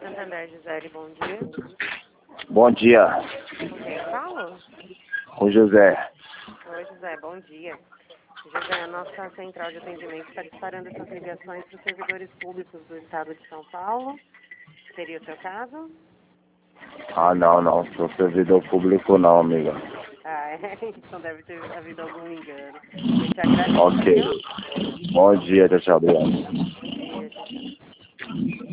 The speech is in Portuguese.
Santander, Gisele, bom dia. Bom dia, Com quem eu falo? com José. Oi, José, bom dia. José, a nossa central de atendimento está disparando essas ligações para os servidores públicos do estado de São Paulo. Seria o seu caso? Ah, não, sou servidor público não, amiga. Ah, então deve ter havido algum engano. Eu te agradeço, Ok. viu? Bom dia, tchau, obrigado. Bom dia, tchau, tchau.